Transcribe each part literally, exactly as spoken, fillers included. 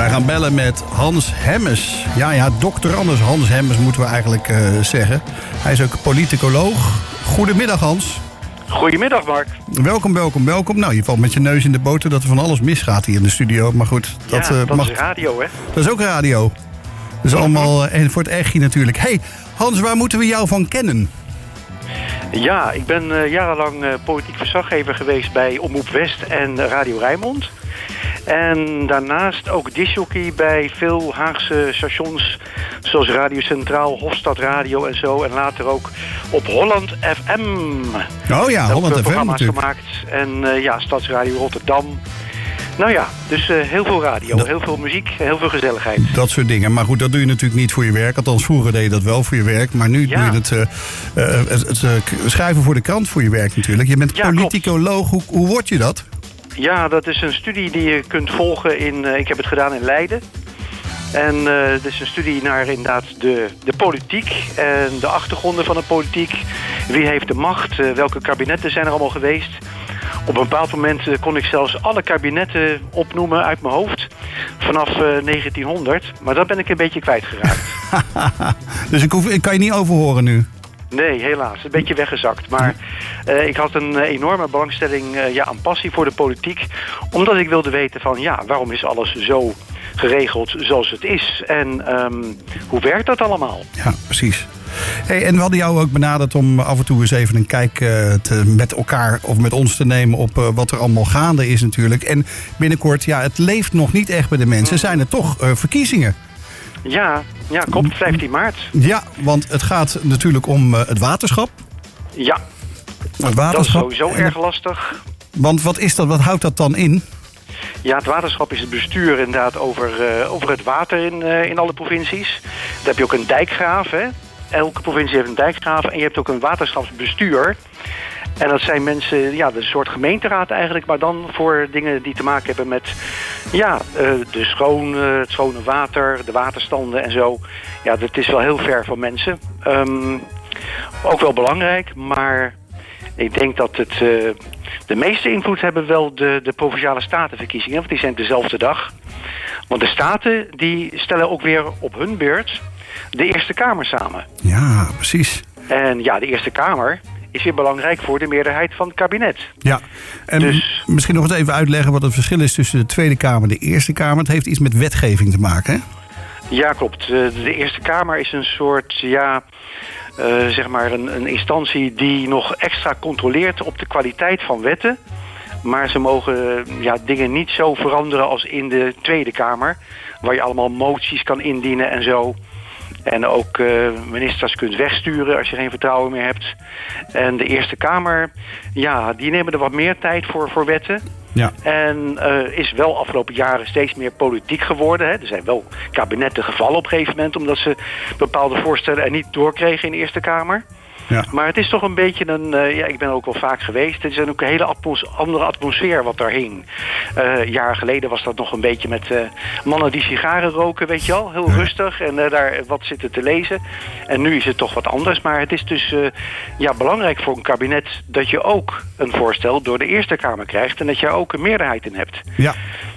Wij gaan bellen met Hans Hemmes. Ja, ja, dokter Anders Hans Hemmes moeten we eigenlijk uh, zeggen. Hij is ook politicoloog. Goedemiddag, Hans. Goedemiddag, Mark. Welkom, welkom, welkom. Nou, je valt met je neus in de boter dat er van alles misgaat hier in de studio. Maar goed, dat, ja, uh, dat mag... is radio, hè? Dat is ook radio. Dat is allemaal uh, voor het echtje natuurlijk. Hey, Hans, waar moeten we jou van kennen? Ja, ik ben uh, jarenlang uh, politiek verslaggever geweest bij Omroep West en Radio Rijnmond. En daarnaast ook discjockey bij veel Haagse stations, zoals Radio Centraal, Hofstad Radio en zo. En later ook op Holland F M. Oh ja, Daar Holland F M programma's natuurlijk. gemaakt. En uh, ja, Stadsradio Rotterdam. Nou ja, dus uh, heel veel radio, dat, heel veel muziek, heel veel gezelligheid. Dat soort dingen. Maar goed, dat doe je natuurlijk niet voor je werk. Althans, vroeger deed je dat wel voor je werk. Maar nu ja. doe je het, uh, uh, het, het uh, schrijven voor de krant voor je werk natuurlijk. Je bent ja, politicoloog. Hoe, hoe word je dat? Ja, dat is een studie die je kunt volgen in... Uh, ik heb het gedaan in Leiden. En uh, dat is een studie naar inderdaad de, de politiek en de achtergronden van de politiek. Wie heeft de macht? Uh, welke kabinetten zijn er allemaal geweest? Op een bepaald moment uh, kon ik zelfs alle kabinetten opnoemen uit mijn hoofd. Vanaf uh, negentienhonderd. Maar dat ben ik een beetje kwijtgeraakt. Dus ik, hoef, ik kan je niet overhoren nu? Nee, helaas. Een beetje weggezakt. Maar uh, ik had een uh, enorme belangstelling uh, ja, aan passie voor de politiek. Omdat ik wilde weten van, ja, waarom is alles zo geregeld zoals het is? En um, hoe werkt dat allemaal? Ja, precies. Hey, en we hadden jou ook benaderd om af en toe eens even een kijk uh, te, met elkaar of met ons te nemen op uh, wat er allemaal gaande is natuurlijk. En binnenkort, ja, het leeft nog niet echt bij de mensen. Zijn er toch uh, verkiezingen? Ja, ja, klopt. vijftien maart. Ja, want het gaat natuurlijk om uh, het waterschap. Ja, het waterschap. Dat is sowieso erg lastig. Want wat is dat? Wat houdt dat dan in? Ja, het waterschap is het bestuur inderdaad over, uh, over het water in, uh, in alle provincies. Dan heb je ook een dijkgraaf, hè. Elke provincie heeft een dijkgraaf. En je hebt ook een waterschapsbestuur. En dat zijn mensen, ja, een soort gemeenteraad eigenlijk, maar dan voor dingen die te maken hebben met, ja, de schoon, het schone water, de waterstanden en zo. Ja, dat is wel heel ver van mensen. Um, ook wel belangrijk, maar ik denk dat het uh, de meeste invloed hebben wel de, de provinciale statenverkiezingen, want die zijn dezelfde dag. Want de staten die stellen ook weer op hun beurt de Eerste Kamer samen. Ja, precies. En ja, de Eerste Kamer is weer belangrijk voor de meerderheid van het kabinet. Ja, en dus misschien nog eens even uitleggen wat het verschil is tussen de Tweede Kamer en de Eerste Kamer. Het heeft iets met wetgeving te maken, hè? Ja, klopt. De Eerste Kamer is een soort, ja, uh, zeg maar een, een instantie die nog extra controleert op de kwaliteit van wetten. Maar ze mogen ja, dingen niet zo veranderen als in de Tweede Kamer, waar je allemaal moties kan indienen en zo. En ook uh, ministers kunt wegsturen als je geen vertrouwen meer hebt. En de Eerste Kamer, ja, die nemen er wat meer tijd voor, voor wetten. Ja. En uh, is wel afgelopen jaren steeds meer politiek geworden. Hè. Er zijn wel kabinetten gevallen op een gegeven moment, omdat ze bepaalde voorstellen er niet doorkregen in de Eerste Kamer. Ja. Maar het is toch een beetje een... Uh, ja, ik ben er ook wel vaak geweest. Het is ook een hele atmos- andere atmosfeer wat daar hing. Uh, jaren geleden was dat nog een beetje met uh, mannen die sigaren roken, weet je wel. Heel ja. rustig en uh, daar wat zitten te lezen. En nu is het toch wat anders. Maar het is dus uh, ja, belangrijk voor een kabinet dat je ook een voorstel door de Eerste Kamer krijgt. En dat je ook een meerderheid in hebt. Ja.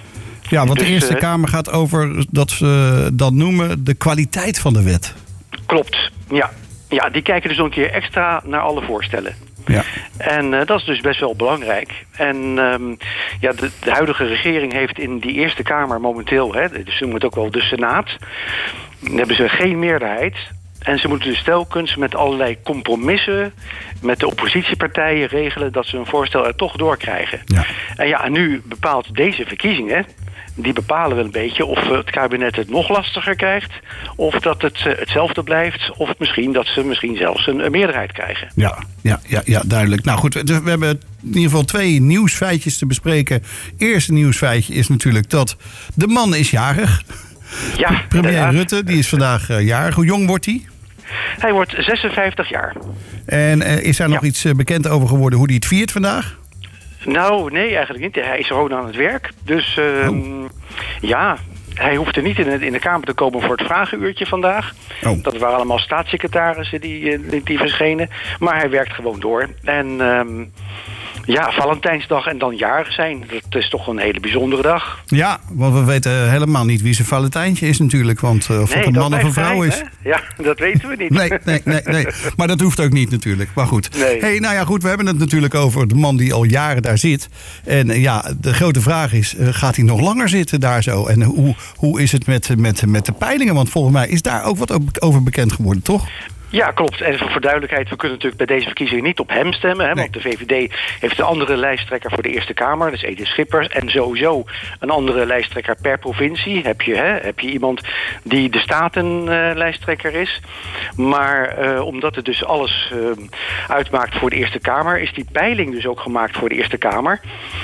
Ja, want dus, de Eerste uh, Kamer gaat over dat ze dat noemen de kwaliteit van de wet. Klopt, ja. Ja, die kijken dus nog een keer extra naar alle voorstellen. Ja. En uh, dat is dus best wel belangrijk. En um, ja, de, de huidige regering heeft in die Eerste Kamer momenteel, hè, dus ze noemen het ook wel de Senaat, dan hebben ze geen meerderheid. En ze moeten dus telkens met allerlei compromissen met de oppositiepartijen regelen dat ze een voorstel er toch doorkrijgen. Ja. En ja, en nu bepaalt deze verkiezingen, die bepalen wel een beetje of het kabinet het nog lastiger krijgt, of dat het uh, hetzelfde blijft, of misschien dat ze misschien zelfs een, een meerderheid krijgen. Ja, ja, ja, ja, duidelijk. Nou goed, we hebben in ieder geval twee nieuwsfeitjes te bespreken. Eerste nieuwsfeitje is natuurlijk dat de man is jarig. Ja, Premier inderdaad. Rutte, die is vandaag uh, jarig. Hoe jong wordt hij? Hij wordt zesenvijftig jaar. En uh, is daar nog ja. iets uh, bekend over geworden hoe hij het viert vandaag? Nou, nee, eigenlijk niet. Hij is gewoon aan het werk. Dus uh, oh. ja, hij hoeft er niet in de, in de Kamer te komen voor het vragenuurtje vandaag. Oh. Dat waren allemaal staatssecretarissen die, die, die verschenen. Maar hij werkt gewoon door. En um, Ja, Valentijnsdag en dan jarig zijn. Dat is toch een hele bijzondere dag. Ja, want we weten helemaal niet wie zijn Valentijntje is natuurlijk. Want uh, of nee, het een man of een vrouw geheim, is. Hè? Ja, dat weten we niet. Nee, nee, nee, nee. Maar dat hoeft ook niet natuurlijk. Maar goed. Nee. Hey, nou ja, goed, we hebben het natuurlijk over de man die al jaren daar zit. En uh, ja, de grote vraag is, uh, gaat hij nog langer zitten daar zo? En uh, hoe, hoe is het met, met, met de peilingen? Want volgens mij is daar ook wat over bekend geworden, toch? Ja, klopt. En voor duidelijkheid, we kunnen natuurlijk bij deze verkiezingen niet op hem stemmen. Hè, nee. Want de V V D heeft een andere lijsttrekker voor de Eerste Kamer. Dat is Edith Schippers. En sowieso een andere lijsttrekker per provincie. Heb je, hè, heb je iemand die de Staten-lijsttrekker uh, is. Maar uh, omdat het dus alles uh, uitmaakt voor de Eerste Kamer, is die peiling dus ook gemaakt voor de Eerste Kamer.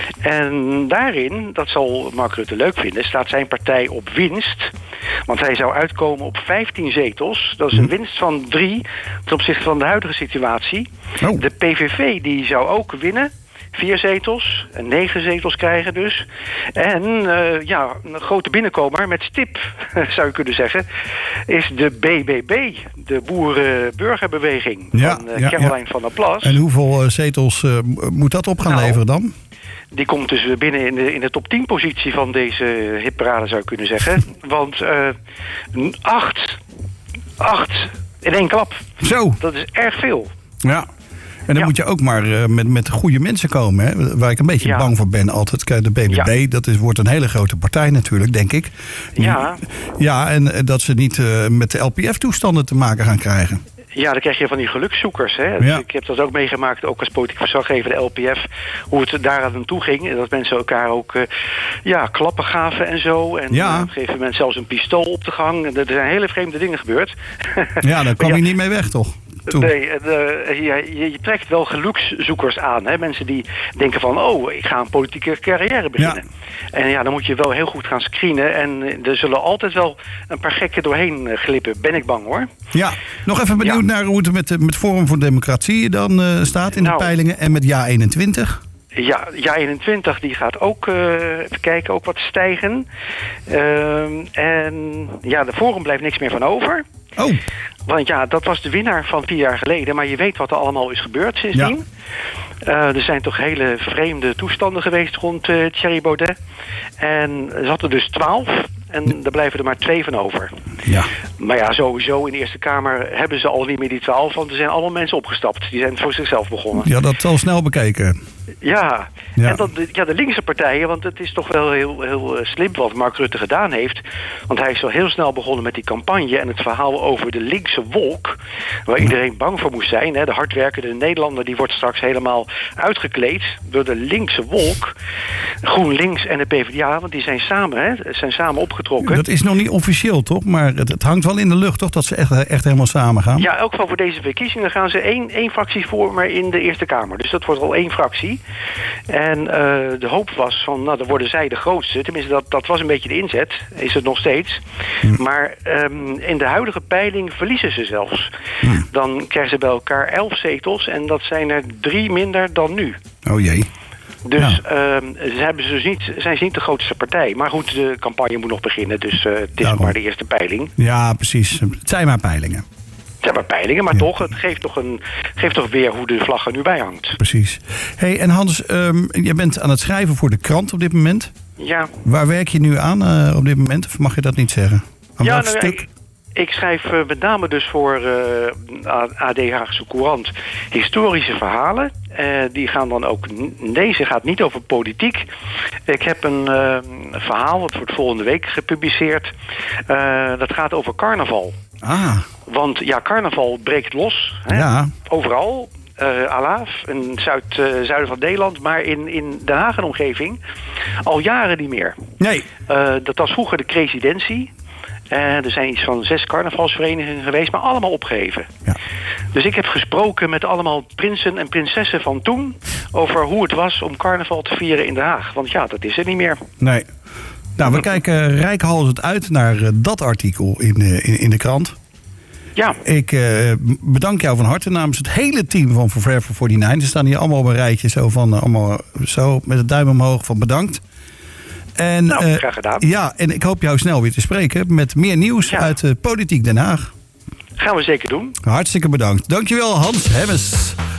En daarin, dat zal Mark Rutte leuk vinden, staat zijn partij op winst. Want hij zou uitkomen op vijftien zetels. Dat is een winst van drie ten opzichte van de huidige situatie. Oh. De P V V die zou ook winnen. Vier zetels. En negen zetels krijgen dus. En uh, ja, een grote binnenkomer met stip, zou je kunnen zeggen, is de B B B. De Boerenburgerbeweging. Ja, van uh, ja, Caroline ja. van der Plas. En hoeveel uh, zetels uh, moet dat op gaan nou, leveren dan? Die komt dus binnen in de, in de top tien positie van deze hitparade, zou je kunnen zeggen. Want uh, acht, acht in één klap. Zo. Dat is erg veel. Ja. En dan ja. moet je ook maar uh, met, met goede mensen komen. Hè? Waar ik een beetje ja. bang voor ben altijd. Kijk, de B B B, ja. dat is, wordt een hele grote partij natuurlijk, denk ik. Ja. Ja, en uh, dat ze niet uh, met de L P F-toestanden te maken gaan krijgen. Ja, dan krijg je van die gelukszoekers. Hè? Ja. Ik heb dat ook meegemaakt, ook als politiek verslaggever, de L P F, hoe het daar aan toe ging. En dat mensen elkaar ook uh, ja, klappen gaven en zo. En ja. uh, op een gegeven moment zelfs een pistool op de gang. En er zijn hele vreemde dingen gebeurd. Ja, daar kwam ja. je niet mee weg, toch? Toen. Nee, uh, je, je, je trekt wel gelukszoekers aan. Hè? Mensen die denken van, oh, ik ga een politieke carrière beginnen. Ja. En ja, dan moet je wel heel goed gaan screenen. En er zullen altijd wel een paar gekken doorheen glippen. Ben ik bang, hoor. Ja, nog even benieuwd ja. naar hoe het met, met Forum voor Democratie dan uh, staat in nou, de peilingen. En met Ja eenentwintig. Ja, Ja eenentwintig die gaat ook, uh, even kijken, ook wat stijgen. Uh, en ja, de Forum blijft niks meer van over. Oh. Want ja, dat was de winnaar van vier jaar geleden. Maar je weet wat er allemaal is gebeurd sindsdien. Ja. Uh, er zijn toch hele vreemde toestanden geweest rond uh, Thierry Baudet. En er zaten dus twaalf. En ja. er blijven er maar twee van over. Ja. Maar ja, sowieso in de Eerste Kamer hebben ze al niet meer die twaalf. Want er zijn allemaal mensen opgestapt. Die zijn voor zichzelf begonnen. Ja, dat al snel bekeken. Ja, ja. en dat, ja, de linkse partijen, want het is toch wel heel, heel slim wat Mark Rutte gedaan heeft. Want hij is al heel snel begonnen met die campagne en het verhaal over de linkse wolk, waar iedereen bang voor moest zijn. Hè. De hardwerkende Nederlander die wordt straks helemaal uitgekleed door de linkse wolk. GroenLinks en de P v d A, want die zijn samen, hè, zijn samen opgetrokken. Dat is nog niet officieel, toch? Maar het, het hangt wel in de lucht, toch? Dat ze echt, echt helemaal samen gaan. Ja, in elk geval voor deze verkiezingen gaan ze één, één fractie vormen in de Eerste Kamer. Dus dat wordt al één fractie. En uh, de hoop was van, nou, dan worden zij de grootste. Tenminste, dat, dat was een beetje de inzet. Is het nog steeds. Hm. Maar um, in de huidige peiling verliezen ze zelfs. Hm. Dan krijgen ze bij elkaar elf zetels. En dat zijn er drie minder dan nu. Oh jee. Dus ja. um, ze hebben ze dus niet, zijn ze niet de grootste partij. Maar goed, de campagne moet nog beginnen. Dus uh, het is Daarom. maar de eerste peiling. Ja, precies. Het zijn maar peilingen. Het zijn maar peilingen, maar ja. toch, het geeft toch, een, geeft toch weer hoe de vlag er nu bij hangt. Precies. Hey, en Hans, um, jij bent aan het schrijven voor de krant op dit moment. Ja. Waar werk je nu aan uh, op dit moment? Of mag je dat niet zeggen? Aan ja, welk nou, stuk? Ik, ik schrijf uh, met name dus voor uh, A D Haagse Courant historische verhalen. Uh, die gaan dan ook... Deze gaat niet over politiek. Ik heb een uh, verhaal, dat wordt volgende week gepubliceerd. Uh, dat gaat over carnaval. Ah. Want ja, carnaval breekt los. Hè? Ja. Overal. Uh, Alaaf, in zuid, uh, zuiden van Nederland, maar in, in Den Haag en omgeving al jaren niet meer. Nee. Uh, dat was vroeger de Residentie. Uh, er zijn iets van zes carnavalsverenigingen geweest, maar allemaal opgeheven. Ja. Dus ik heb gesproken met allemaal prinsen en prinsessen van toen over hoe het was om carnaval te vieren in Den Haag. Want ja, dat is er niet meer. Nee. Nou, we kijken reikhalzend uit naar uh, dat artikel in, uh, in, in de krant. Ja. Ik uh, bedank jou van harte namens het hele team van Forever negenenveertig. Ze staan hier allemaal op een rijtje zo van uh, allemaal zo met het duim omhoog van bedankt. En, nou, uh, graag gedaan. Ja, en ik hoop jou snel weer te spreken met meer nieuws ja. uit uh, Politiek Den Haag. Gaan we zeker doen. Hartstikke bedankt. Dankjewel, Hans Hemmes.